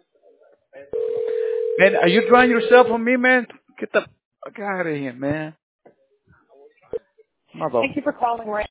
Man, are you drying yourself on me, man? Get the fuck out of here, man. Mother Thank you for calling.